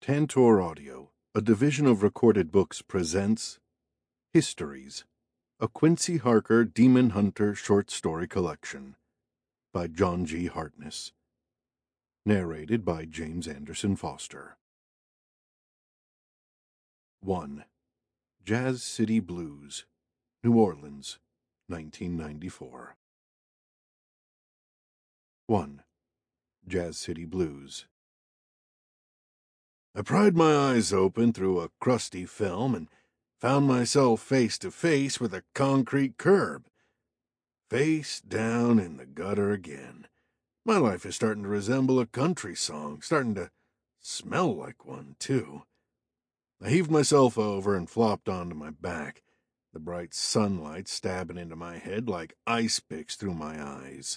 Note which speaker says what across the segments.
Speaker 1: Tantor Audio, a division of Recorded Books, presents Histories, a Quincy Harker Demon Hunter short story collection by John G. Hartness. Narrated by James Anderson Foster. 1. Jazz City Blues, New Orleans, 1994. 1. Jazz City Blues. I pried my eyes open through a crusty film and found myself face to face with a concrete curb. Face down in the gutter again. My life is starting to resemble a country song, starting to smell like one, too. I heaved myself over and flopped onto my back, the bright sunlight stabbing into my head like ice picks through my eyes.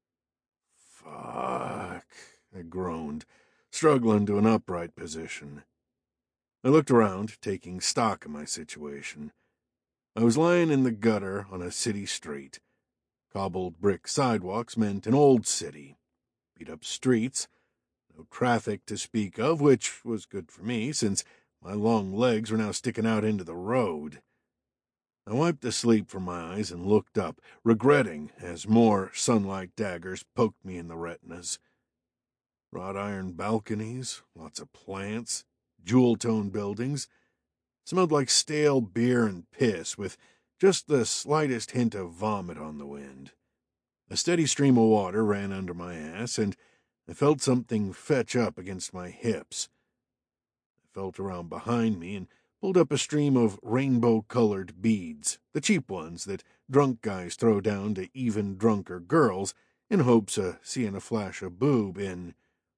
Speaker 1: Fuck, I groaned, struggling to an upright position. I looked around, taking stock of my situation. I was lying in the gutter on a city street. Cobbled brick sidewalks meant an old city. Beat-up streets, no traffic to speak of, which was good for me, since my long legs were now sticking out into the road. I wiped the sleep from my eyes and looked up, regretting as more sunlight daggers poked me in the retinas. Wrought iron balconies, lots of plants, jewel-tone buildings, smelled like stale beer and piss, with just the slightest hint of vomit on the wind. A steady stream of water ran under my ass, and I felt something fetch up against my hips. I felt around behind me and pulled up a stream of rainbow-colored beads, the cheap ones that drunk guys throw down to even drunker girls in hopes of seeing a flash of boob in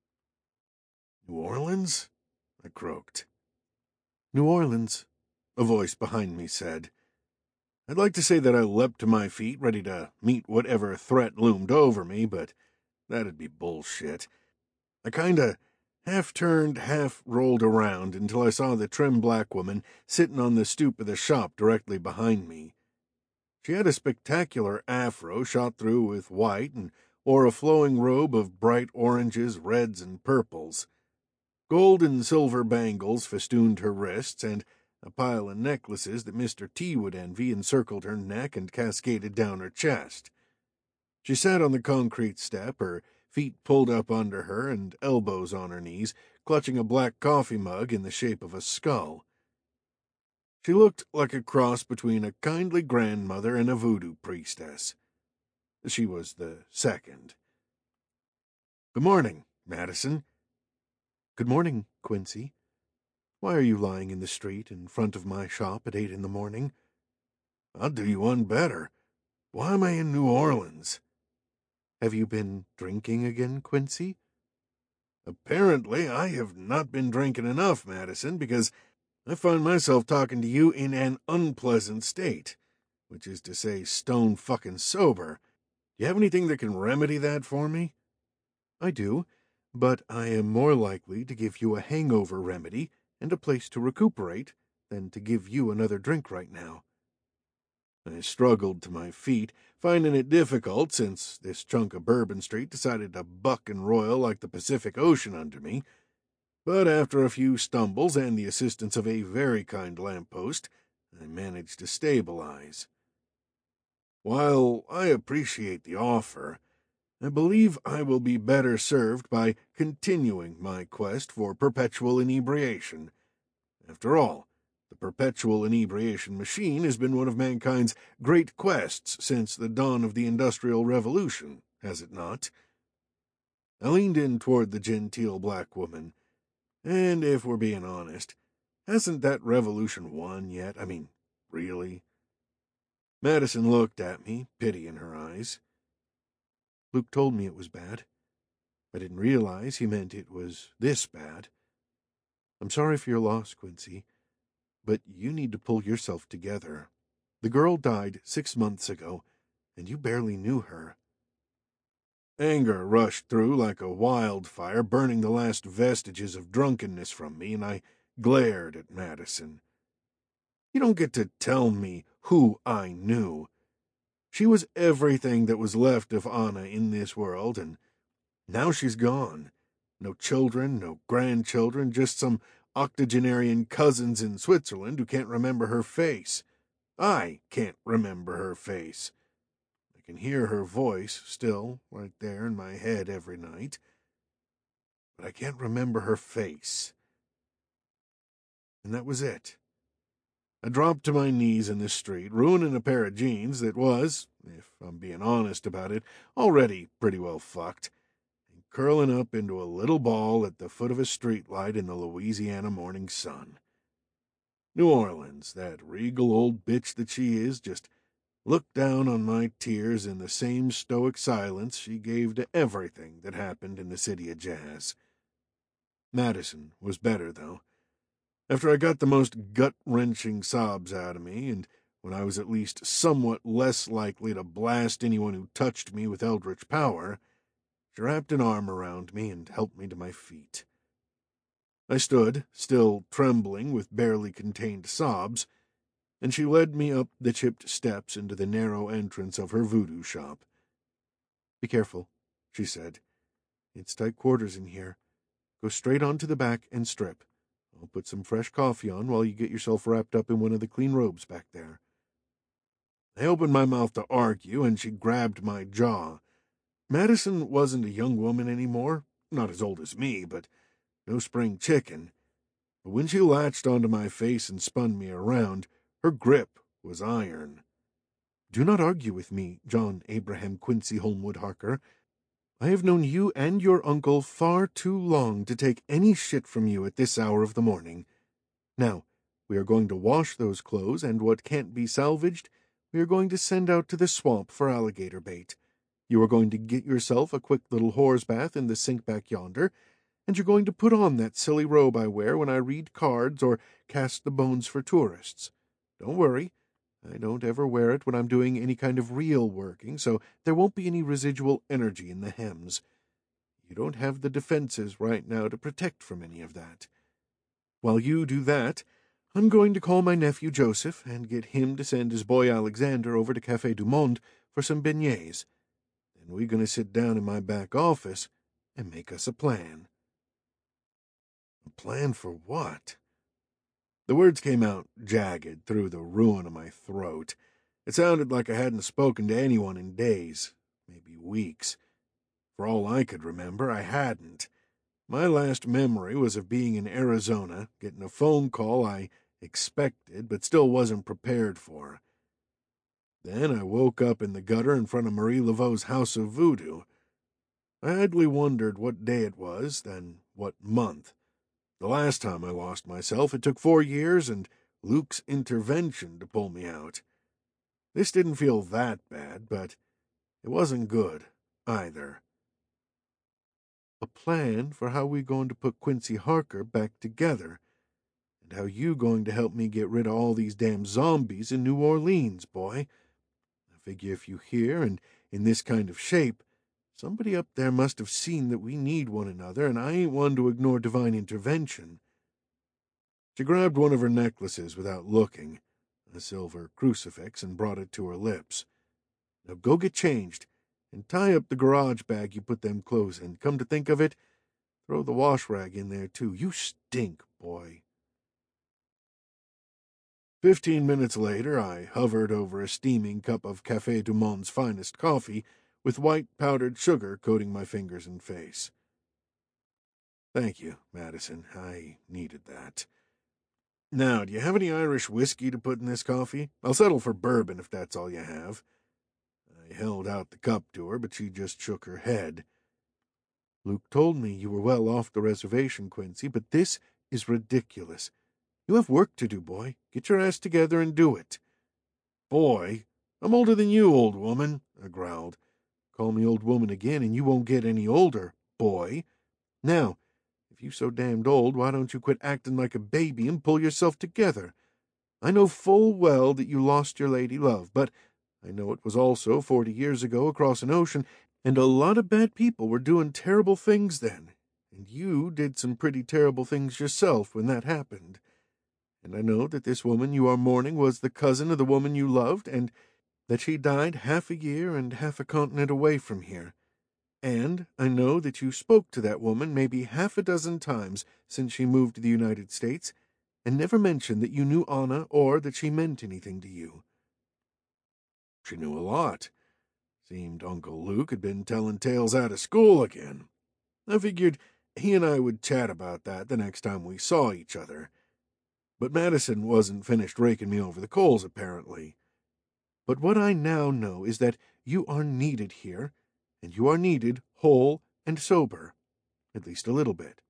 Speaker 1: New Orleans? I croaked. New Orleans, a voice behind me said. I'd like to say that I leapt to my feet, ready to meet whatever threat loomed over me, but that'd be bullshit. I kinda half-turned, half-rolled around until I saw the trim black woman sitting on the stoop of the shop directly behind me. She had a spectacular afro shot through with white and wore a flowing robe of bright oranges, reds, and purples. Gold and silver bangles festooned her wrists, and a pile of necklaces that Mr. T would envy encircled her neck and cascaded down her chest. She sat on the concrete step, her feet pulled up under her and elbows on her knees, clutching a black coffee mug in the shape of a skull. She looked like a cross between a kindly grandmother and a voodoo priestess. She was the second. Good morning, Madison. Good morning, Quincy. Why are you lying in the street in front of my shop at 8 a.m? I'll do you one better. Why am I in New Orleans? Have you been drinking again, Quincy? Apparently, I have not been drinking enough, Madison, because I find myself talking to you in an unpleasant state, which is to say stone fucking sober. Do you have anything that can remedy that for me? I do, but I am more likely to give you a hangover remedy and a place to recuperate than to give you another drink right now. I struggled to my feet, finding it difficult since this chunk of Bourbon Street decided to buck and roil like the Pacific Ocean under me, but after a few stumbles and the assistance of a very kind lamppost, I managed to stabilize. While I appreciate the offer, I believe I will be better served by continuing my quest for perpetual inebriation. After all, the perpetual inebriation machine has been one of mankind's great quests since the dawn of the Industrial Revolution, has it not? I leaned in toward the genteel black woman, and if we're being honest, hasn't that revolution won yet? I mean, really? Madison looked at me, pity in her eyes. Luke told me it was bad. I didn't realize he meant it was this bad. I'm sorry for your loss, Quincy, but you need to pull yourself together. The girl died 6 months ago, and you barely knew her. Anger rushed through like a wildfire, burning the last vestiges of drunkenness from me, and I glared at Madison. You don't get to tell me who I knew. She was everything that was left of Anna in this world, and now she's gone. No children, no grandchildren, just some octogenarian cousins in Switzerland who can't remember her face. I can't remember her face. I can hear her voice still right there in my head every night, but I can't remember her face. And that was it. I dropped to my knees in the street, ruining a pair of jeans that was, if I'm being honest about it, already pretty well fucked, and curling up into a little ball at the foot of a streetlight in the Louisiana morning sun. New Orleans, that regal old bitch that she is, just looked down on my tears in the same stoic silence she gave to everything that happened in the city of jazz. Madison was better, though. After I got the most gut-wrenching sobs out of me, and when I was at least somewhat less likely to blast anyone who touched me with eldritch power, she wrapped an arm around me and helped me to my feet. I stood, still trembling with barely contained sobs, and she led me up the chipped steps into the narrow entrance of her voodoo shop. "Be careful," she said. "It's tight quarters in here. Go straight on to the back and strip. I'll put some fresh coffee on while you get yourself wrapped up in one of the clean robes back there." I opened my mouth to argue, and she grabbed my jaw. Madison wasn't a young woman anymore, not as old as me, but no spring chicken. But when she latched onto my face and spun me around, her grip was iron. "Do not argue with me, John Abraham Quincy Holmwood Harker. I have known you and your uncle far too long to take any shit from you at this hour of the morning. Now, we are going to wash those clothes, and what can't be salvaged, we are going to send out to the swamp for alligator bait. You are going to get yourself a quick little whore's bath in the sink back yonder, and you're going to put on that silly robe I wear when I read cards or cast the bones for tourists. Don't worry, I don't ever wear it when I'm doing any kind of real working, so there won't be any residual energy in the hems. You don't have the defenses right now to protect from any of that. While you do that, I'm going to call my nephew Joseph and get him to send his boy Alexander over to Café du Monde for some beignets. Then we're going to sit down in my back office and make us a plan." A plan for what? The words came out jagged through the ruin of my throat. It sounded like I hadn't spoken to anyone in days, maybe weeks. For all I could remember, I hadn't. My last memory was of being in Arizona, getting a phone call I expected but still wasn't prepared for. Then I woke up in the gutter in front of Marie Laveau's House of Voodoo. I idly wondered what day it was, then what month. The last time I lost myself, it took 4 years and Luke's intervention to pull me out. This didn't feel that bad, but it wasn't good either. "A plan for how we going to put Quincy Harker back together, and how you going to help me get rid of all these damn zombies in New Orleans, boy. I figure if you here and in this kind of shape, somebody up there must have seen that we need one another, and I ain't one to ignore divine intervention." She grabbed one of her necklaces without looking, a silver crucifix, and brought it to her lips. "Now go get changed, and tie up the garage bag you put them clothes in. Come to think of it, throw the wash rag in there, too. You stink, boy." 15 minutes later, I hovered over a steaming cup of Café du Monde's finest coffee, with white powdered sugar coating my fingers and face. "Thank you, Madison. I needed that. Now, do you have any Irish whiskey to put in this coffee? I'll settle for bourbon if that's all you have." I held out the cup to her, but she just shook her head. "Luke told me you were well off the reservation, Quincy, but this is ridiculous. You have work to do, boy. Get your ass together and do it." "Boy? I'm older than you, old woman," I growled. "Call me old woman again, and you won't get any older, boy. Now, if you so damned old, why don't you quit acting like a baby and pull yourself together? I know full well that you lost your lady love, but I know it was also 40 years ago across an ocean, and a lot of bad people were doing terrible things then, and you did some pretty terrible things yourself when that happened. And I know that this woman you are mourning was the cousin of the woman you loved, and that she died half a year and half a continent away from here. And I know that you spoke to that woman maybe half a dozen times since she moved to the United States, and never mentioned that you knew Anna or that she meant anything to you." She knew a lot. Seemed Uncle Luke had been telling tales out of school again. I figured he and I would chat about that the next time we saw each other. But Madison wasn't finished raking me over the coals, apparently. "But what I now know is that you are needed here, and you are needed whole and sober, at least a little bit."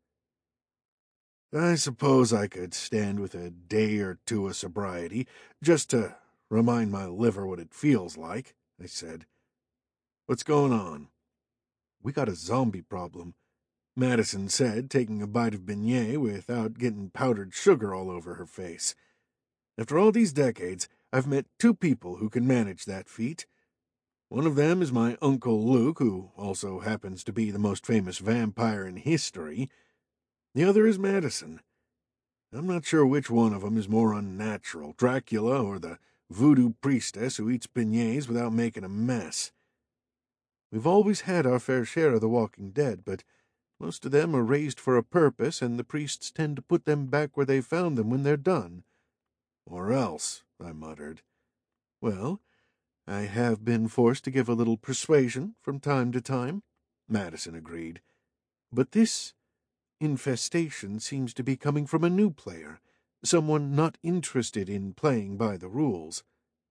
Speaker 1: "I suppose I could stand with a day or two of sobriety, just to remind my liver what it feels like," I said. "What's going on?" "We got a zombie problem," Madison said, taking a bite of beignet without getting powdered sugar all over her face. "After all these decades, I've met two people who can manage that feat. One of them is my Uncle Luke, who also happens to be the most famous vampire in history. The other is Madison. I'm not sure which one of them is more unnatural, Dracula or the voodoo priestess who eats beignets without making a mess. We've always had our fair share of the Walking Dead, but most of them are raised for a purpose, and the priests tend to put them back where they found them when they're done." "Or else," I muttered. "Well, I have been forced to give a little persuasion from time to time," Madison agreed. "But this infestation seems to be coming from a new player, someone not interested in playing by the rules."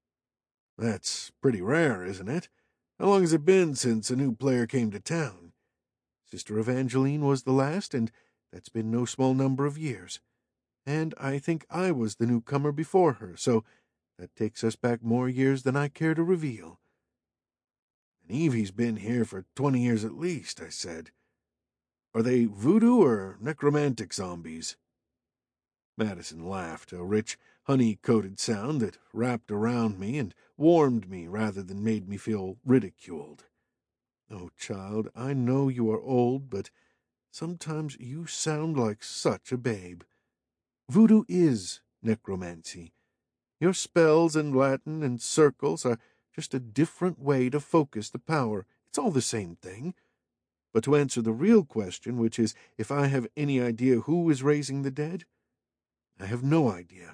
Speaker 1: "That's pretty rare, isn't it? How long has it been since a new player came to town?" "Sister Evangeline was the last, and that's been no small number of years. And I think I was the newcomer before her, so that takes us back more years than I care to reveal." "And Evie's been here for 20 years at least," I said. "Are they voodoo or necromantic zombies?" Madison laughed, a rich, honey-coated sound that wrapped around me and warmed me rather than made me feel ridiculed. "Oh, child, I know you are old, but sometimes you sound like such a babe. Voodoo is necromancy. Your spells and Latin and circles are just a different way to focus the power. It's all the same thing. But to answer the real question, which is if I have any idea who is raising the dead, I have no idea."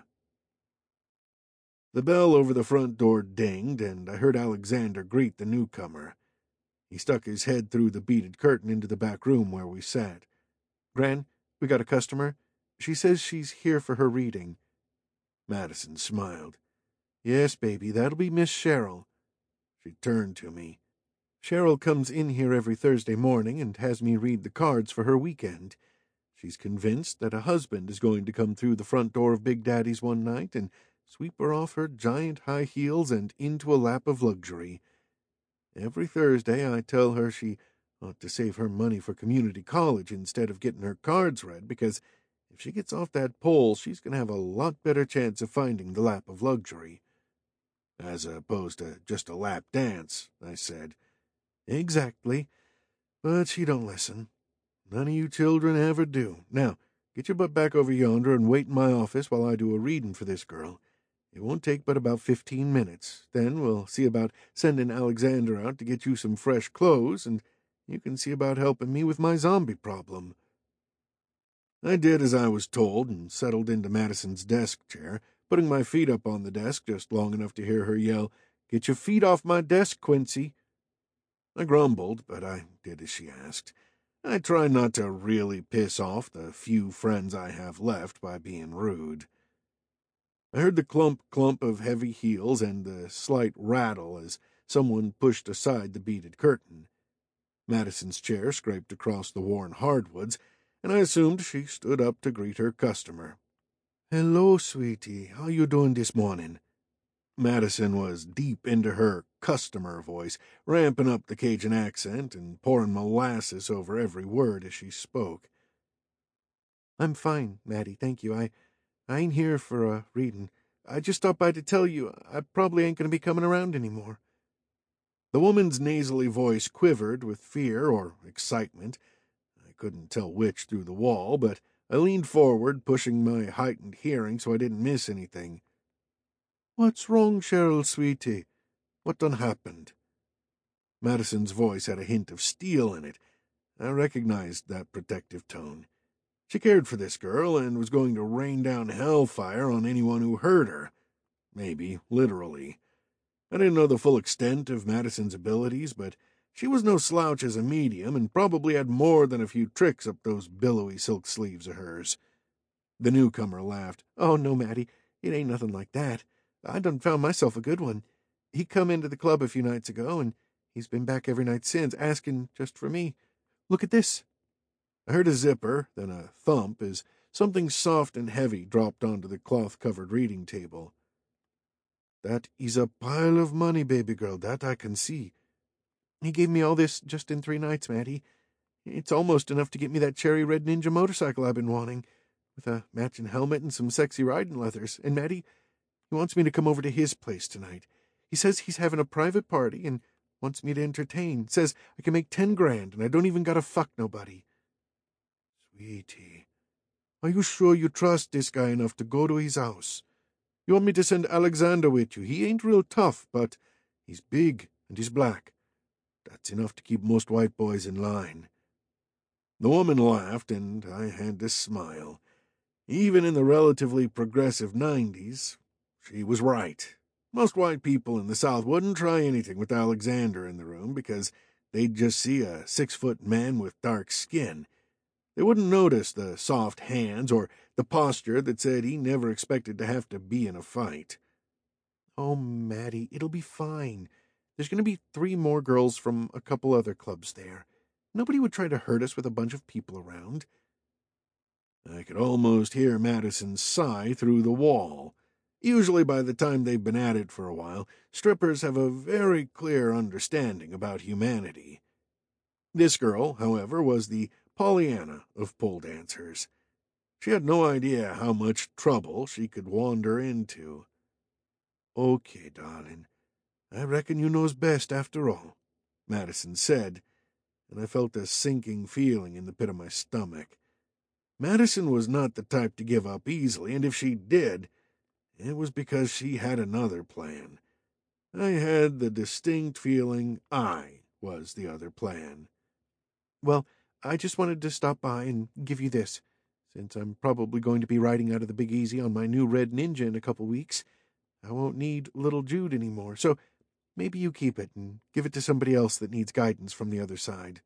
Speaker 1: The bell over the front door dinged, and I heard Alexander greet the newcomer. He stuck his head through the beaded curtain into the back room where we sat. "Gran, we got a customer. She says she's here for her reading." Madison smiled. "Yes, baby, that'll be Miss Cheryl." She turned to me. "Cheryl comes in here every Thursday morning and has me read the cards for her weekend. She's convinced that a husband is going to come through the front door of Big Daddy's one night and sweep her off her giant high heels and into a lap of luxury. Every Thursday I tell her she ought to save her money for community college instead of getting her cards read, because if she gets off that pole, she's going to have a lot better chance of finding the lap of luxury." "As opposed to just a lap dance," I said. "Exactly. But she don't listen. None of you children ever do. Now, get your butt back over yonder and wait in my office while I do a reading for this girl. It won't take but about 15 minutes. Then we'll see about sending Alexander out to get you some fresh clothes, and you can see about helping me with my zombie problem." I did as I was told and settled into Madison's desk chair, putting my feet up on the desk just long enough to hear her yell, "Get your feet off my desk, Quincy." I grumbled, but I did as she asked. I try not to really piss off the few friends I have left by being rude. I heard the clump of heavy heels and the slight rattle as someone pushed aside the beaded curtain. Madison's chair scraped across the worn hardwoods, and I assumed she stood up to greet her customer. "Hello, sweetie. How you doing this morning?" Madison was deep into her customer voice, ramping up the Cajun accent and pouring molasses over every word as she spoke. "I'm fine, Maddie, thank you. I ain't here for a reading. I just stopped by to tell you I probably ain't going to be coming around anymore." The woman's nasally voice quivered with fear or excitement. I couldn't tell which through the wall, but I leaned forward, pushing my heightened hearing so I didn't miss anything. "What's wrong, Cheryl, sweetie? What done happened?" Madison's voice had a hint of steel in it. I recognized that protective tone. She cared for this girl and was going to rain down hellfire on anyone who hurt her. Maybe literally. I didn't know the full extent of Madison's abilities, but she was no slouch as a medium and probably had more than a few tricks up those billowy silk sleeves of hers. The newcomer laughed. "Oh, no, Matty, it ain't nothing like that. I done found myself a good one. He come into the club a few nights ago, and he's been back every night since, asking just for me. Look at this." I heard a zipper, then a thump as something soft and heavy dropped onto the cloth-covered reading table. "That is a pile of money, baby girl, that I can see. He gave me all this just in 3 nights, Matty. It's almost enough to get me that cherry red Ninja motorcycle I've been wanting, with a matching helmet and some sexy riding leathers. And, Matty, he wants me to come over to his place tonight. He says he's having a private party and wants me to entertain. Says I can make 10 grand and I don't even gotta fuck nobody." "Sweetie, are you sure you trust this guy enough to go to his house? You want me to send Alexander with you? He ain't real tough, but he's big and he's black. That's enough to keep most white boys in line." The woman laughed, and I had to smile. Even in the relatively progressive 90s, she was right. Most white people in the South wouldn't try anything with Alexander in the room because they'd just see a 6-foot man with dark skin. They wouldn't notice the soft hands or the posture that said he never expected to have to be in a fight. "Oh, Matty, it'll be fine. There's going to be 3 more girls from a couple other clubs there. Nobody would try to hurt us with a bunch of people around." I could almost hear Madison sigh through the wall. Usually by the time they've been at it for a while, strippers have a very clear understanding about humanity. This girl, however, was the Pollyanna of pole dancers. She had no idea how much trouble she could wander into. "Okay, darling, I reckon you knows best after all," Madison said, and I felt a sinking feeling in the pit of my stomach. Madison was not the type to give up easily, and if she did, it was because she had another plan. I had the distinct feeling I was the other plan. "Well, I just wanted to stop by and give you this, since I'm probably going to be riding out of the Big Easy on my new red Ninja in a couple weeks. I won't need little Jude anymore, so maybe you keep it and give it to somebody else that needs guidance from the other side."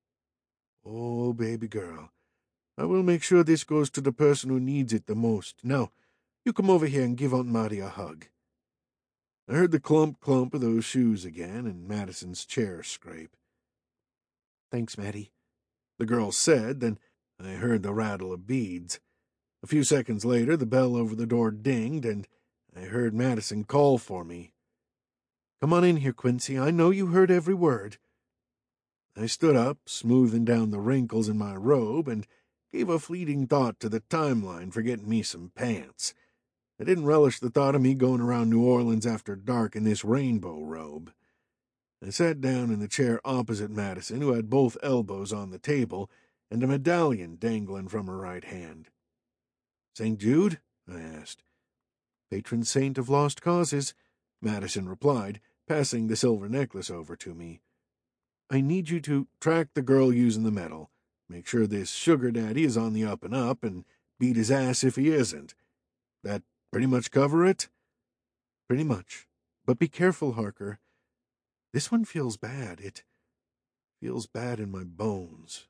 Speaker 1: "Oh, baby girl, I will make sure this goes to the person who needs it the most. Now, you come over here and give Aunt Mattie a hug." I heard the clump of those shoes again and Madison's chair scrape. "Thanks, Mattie," the girl said, then I heard the rattle of beads. A few seconds later, the bell over the door dinged, and I heard Madison call for me. "Come on in here, Quincy. I know you heard every word." I stood up, smoothing down the wrinkles in my robe, and gave a fleeting thought to the timeline for getting me some pants. I didn't relish the thought of me going around New Orleans after dark in this rainbow robe. I sat down in the chair opposite Madison, who had both elbows on the table and a medallion dangling from her right hand. "St. Jude?" I asked. "Patron saint of lost causes," Madison replied, passing the silver necklace over to me. "I need you to track the girl using the medal. Make sure this sugar daddy is on the up and up, and beat his ass if he isn't. That pretty much cover it?" "Pretty much. But be careful, Harker. This one feels bad. It feels bad in my bones."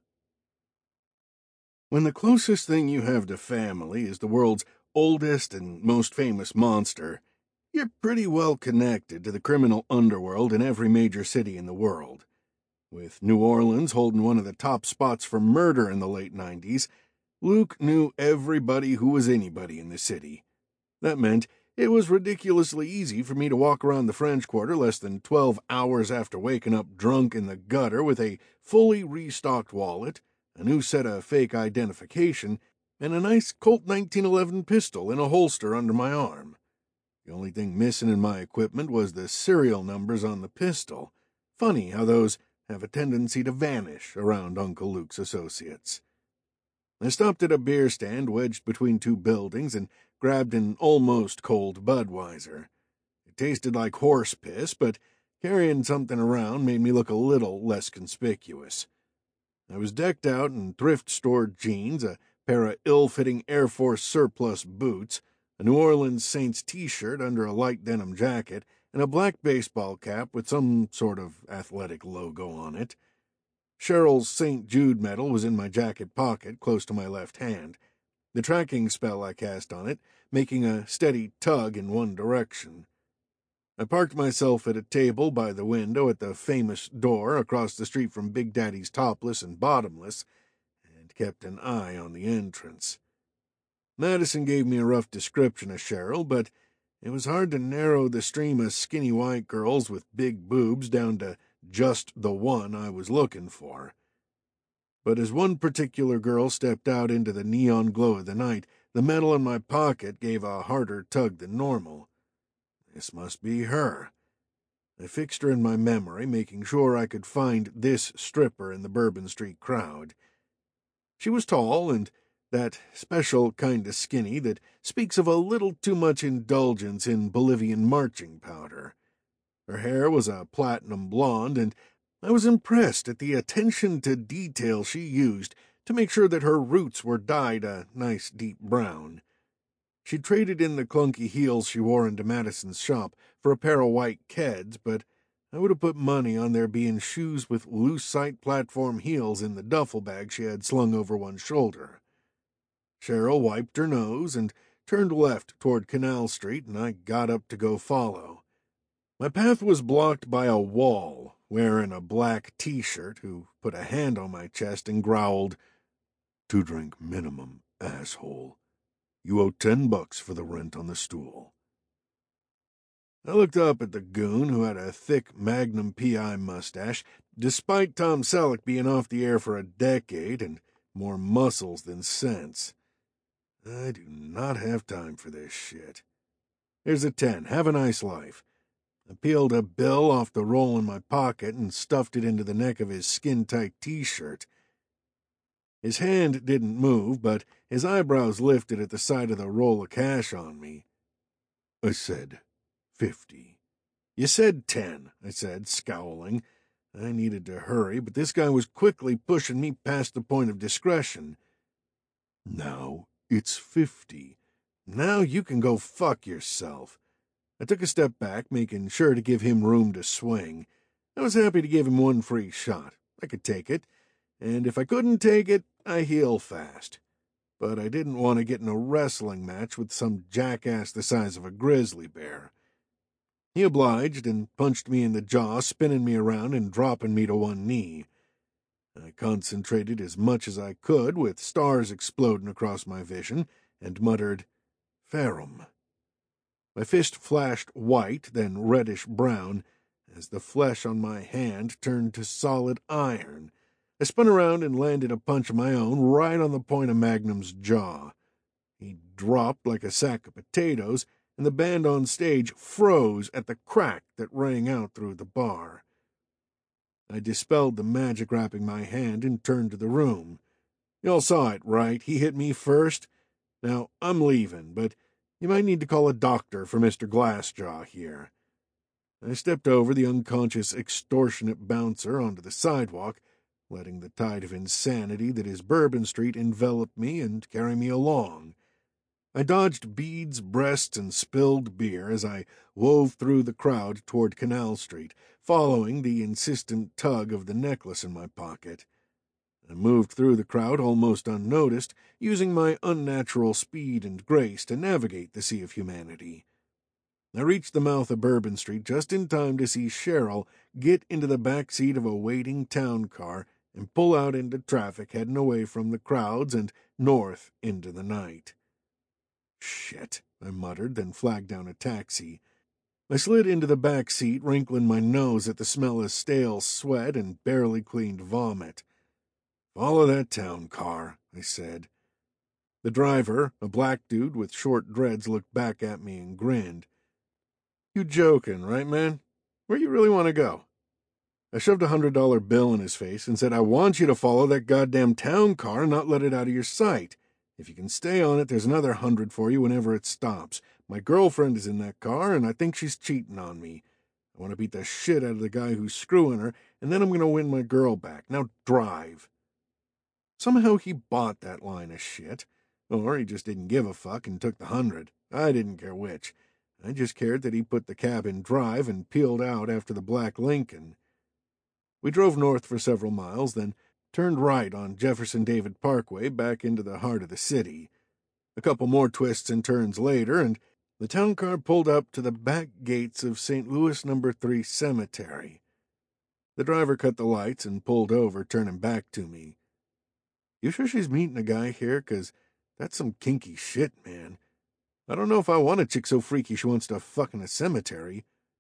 Speaker 1: When the closest thing you have to family is the world's oldest and most famous monster, you're pretty well connected to the criminal underworld in every major city in the world. With New Orleans holding one of the top spots for murder in the late 90s, Luke knew everybody who was anybody in the city. That meant it was ridiculously easy for me to walk around the French Quarter less than 12 hours after waking up drunk in the gutter with a fully restocked wallet, a new set of fake identification, and a nice Colt 1911 pistol in a holster under my arm. The only thing missing in my equipment was the serial numbers on the pistol. Funny how those have a tendency to vanish around Uncle Luke's associates. I stopped at a beer stand wedged between 2 buildings and grabbed an almost cold Budweiser. It tasted like horse piss, but Carrying something around made me look a little less conspicuous. I was decked out in thrift store jeans, a pair of ill-fitting Air Force surplus boots, a New Orleans Saints t-shirt under a light denim jacket, and a black baseball cap with some sort of athletic logo on it. Cheryl's St. Jude medal was in my jacket pocket, close to my left hand, the tracking spell I cast on it making a steady tug in one direction. I parked myself at a table by the window at the famous door across the street from Big Daddy's Topless and Bottomless, and kept an eye on the entrance. Madison gave me a rough description of Cheryl, but it was hard to narrow the stream of skinny white girls with big boobs down to just the one I was looking for. But as one particular girl stepped out into the neon glow of the night, the metal in my pocket gave a harder tug than normal. This must be her. I fixed her in my memory, making sure I could find this stripper in the Bourbon Street crowd. She was tall and that special kind of skinny that speaks of a little too much indulgence in Bolivian marching powder. Her hair was a platinum blonde, and I was impressed at the attention to detail she used to make sure that her roots were dyed a nice deep brown. She traded in the clunky heels she wore into Madison's shop for a pair of white Keds, but I would have put money on there being shoes with loose-sight platform heels in the duffel bag she had slung over one shoulder. Cheryl wiped her nose and turned left toward Canal Street, and I got up to go follow. My path was blocked by a wall, wearing a black T-shirt, who put a hand on my chest and growled, "2-drink minimum, asshole. You owe $10 for the rent on the stool." I looked up at the goon, who had a thick Magnum P.I. mustache, despite Tom Selleck being off the air for a decade and more muscles than sense. I do not have time for this shit. Here's a 10. Have a nice life. I peeled a bill off the roll in my pocket and stuffed it into the neck of his skin-tight T-shirt. His hand didn't move, but his eyebrows lifted at the sight of the roll of cash on me. I said, 50. You said 10, I said, scowling. I needed to hurry, but this guy was quickly pushing me past the point of discretion. Now it's 50. Now you can go fuck yourself. I took a step back, making sure to give him room to swing. I was happy to give him one free shot. I could take it, and if I couldn't take it, I heal fast. But I didn't want to get in a wrestling match with some jackass the size of a grizzly bear. He obliged and punched me in the jaw, spinning me around and dropping me to one knee. I concentrated as much as I could, with stars exploding across my vision, and muttered, "Ferrum." My fist flashed white, then reddish-brown, as the flesh on my hand turned to solid iron. I spun around and landed a punch of my own right on the point of Magnum's jaw. He dropped like a sack of potatoes, and the band on stage froze at the crack that rang out through the bar. I dispelled the magic wrapping my hand and turned to the room. Y'all saw it, right? He hit me first. Now, I'm leaving, but you might need to call a doctor for Mr. Glassjaw here. I stepped over the unconscious, extortionate bouncer onto the sidewalk, letting the tide of insanity that is Bourbon Street envelop me and carry me along. I dodged beads, breasts, and spilled beer as I wove through the crowd toward Canal Street, following the insistent tug of the necklace in my pocket. I moved through the crowd almost unnoticed, using my unnatural speed and grace to navigate the sea of humanity. I reached the mouth of Bourbon Street just in time to see Cheryl get into the back seat of a waiting town car and pull out into traffic heading away from the crowds and north into the night. "Shit," I muttered, then flagged down a taxi. I slid into the back seat, wrinkling my nose at the smell of stale sweat and barely cleaned vomit. "Follow that town car," I said. The driver, a black dude with short dreads, looked back at me and grinned. "You joking, right, man? Where you really want to go?" I shoved a $100 bill in his face and said, "I want you to follow that goddamn town car and not let it out of your sight. If you can stay on it, there's another 100 for you whenever it stops. My girlfriend is in that car, and I think she's cheating on me. I want to beat the shit out of the guy who's screwing her, and then I'm going to win my girl back. Now drive." Somehow he bought that line of shit. Or he just didn't give a fuck and took the 100. I didn't care which. I just cared that he put the cab in drive and peeled out after the black Lincoln. We drove north for several miles, then turned right on Jefferson David Parkway back into the heart of the city. A couple more twists and turns later, and the town car pulled up to the back gates of St. Louis No. 3 Cemetery. The driver cut the lights and pulled over, turning back to me. "You sure she's meeting a guy here? 'Cause that's some kinky shit, man. I don't know if I want a chick so freaky she wants to fuck in a cemetery."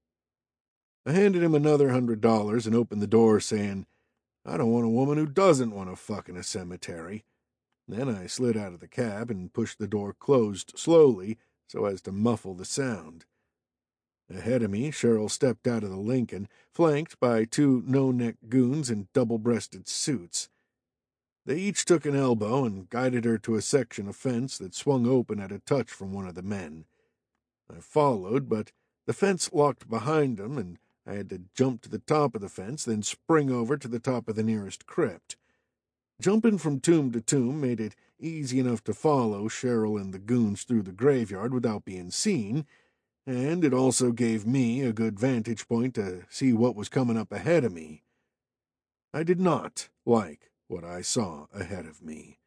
Speaker 1: I handed him another $100 and opened the door, saying, "I don't want a woman who doesn't want to fuck in a cemetery." Then I slid out of the cab and pushed the door closed slowly so as to muffle the sound. Ahead of me, Cheryl stepped out of the Lincoln, flanked by two no-neck goons in double-breasted suits. They each took an elbow and guided her to a section of fence that swung open at a touch from one of the men. I followed, but the fence locked behind them, and I had to jump to the top of the fence, then spring over to the top of the nearest crypt. Jumping from tomb to tomb made it easy enough to follow Cheryl and the goons through the graveyard without being seen, and it also gave me a good vantage point to see what was coming up ahead of me. I did not like what I saw ahead of me.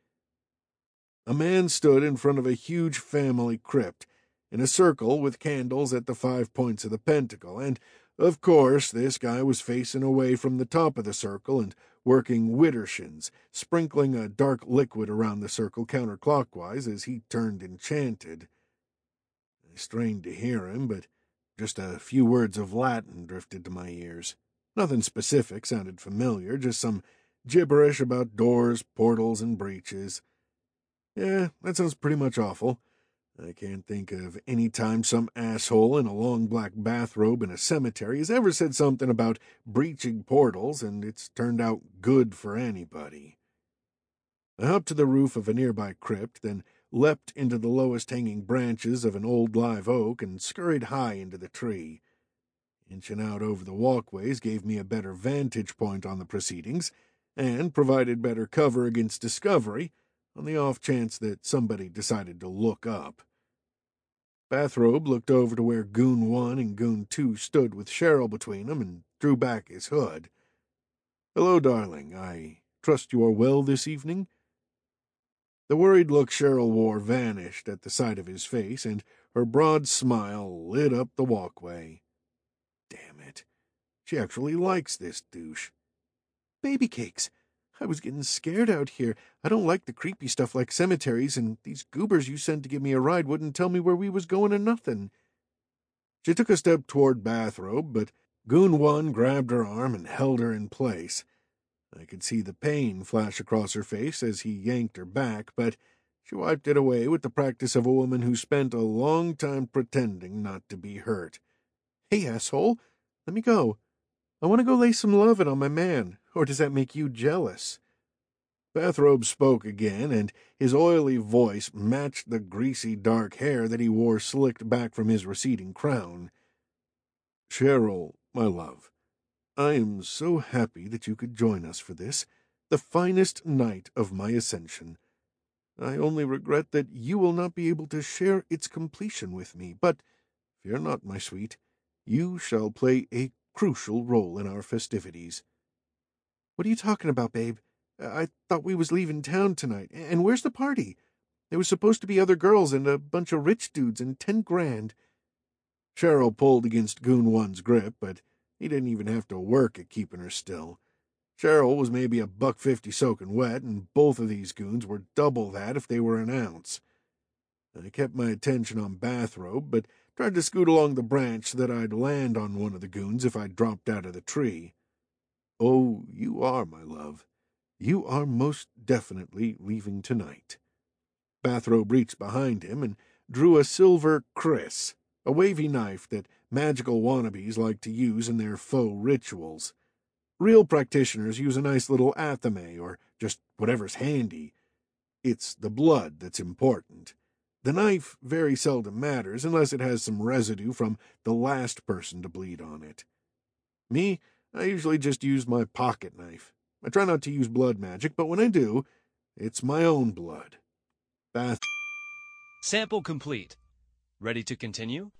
Speaker 1: A man stood in front of a huge family crypt, in a circle with candles at the 5 points of the pentacle, and, of course, this guy was facing away from the top of the circle and working widdershins, sprinkling a dark liquid around the circle counterclockwise as he turned enchanted. I strained to hear him, but just a few words of Latin drifted to my ears. Nothing specific sounded familiar, just some gibberish about doors, portals, and breaches. Yeah, that sounds pretty much awful. I can't think of any time some asshole in a long black bathrobe in a cemetery has ever said something about breaching portals, and it's turned out good for anybody. I hopped to the roof of a nearby crypt, then leapt into the lowest hanging branches of an old live oak and scurried high into the tree. Inching out over the walkways gave me a better vantage point on the proceedings, and provided better cover against discovery, on the off chance that somebody decided to look up. Bathrobe looked over to where Goon 1 and Goon 2 stood with Cheryl between them and drew back his hood. "Hello, darling. I trust you are well this evening?" The worried look Cheryl wore vanished at the sight of his face, and her broad smile lit up the walkway. Damn it. She actually likes this douche. "Baby cakes. I was getting scared out here. I don't like the creepy stuff like cemeteries, and these goobers you sent to give me a ride wouldn't tell me where we was going or nothing." She took a step toward Bathrobe, but Goon 1 grabbed her arm and held her in place. I could see the pain flash across her face as he yanked her back, but she wiped it away with the practice of a woman who spent a long time pretending not to be hurt. "Hey, asshole, let me go. I want to go lay some lovin' on my man, or does that make you jealous?" Bathrobe spoke again, and his oily voice matched the greasy dark hair that he wore slicked back from his receding crown. "Cheryl, my love, I am so happy that you could join us for this, the finest night of my ascension. I only regret that you will not be able to share its completion with me, but fear not, my sweet. You shall play a crucial role in our festivities." "What are you talking about, babe? I thought we was leaving town tonight. And where's the party? There was supposed to be other girls and a bunch of rich dudes and 10 grand. Cheryl pulled against Goon 1's grip, but he didn't even have to work at keeping her still. Cheryl was maybe $1.50 soaking wet, and both of these goons were double that if they were an ounce. I kept my attention on Bathrobe, but tried to scoot along the branch so that I'd land on one of the goons if I dropped out of the tree. "Oh, you are, my love. You are most definitely leaving tonight." Bathrobe reached behind him and drew a silver kris, a wavy knife that magical wannabes like to use in their faux rituals. Real practitioners use a nice little athame, or just whatever's handy. It's the blood that's important. The knife very seldom matters unless it has some residue from the last person to bleed on it. Me, I usually just use my pocket knife. I try not to use blood magic, but when I do, it's my own blood. Bath.
Speaker 2: Sample complete. Ready to continue?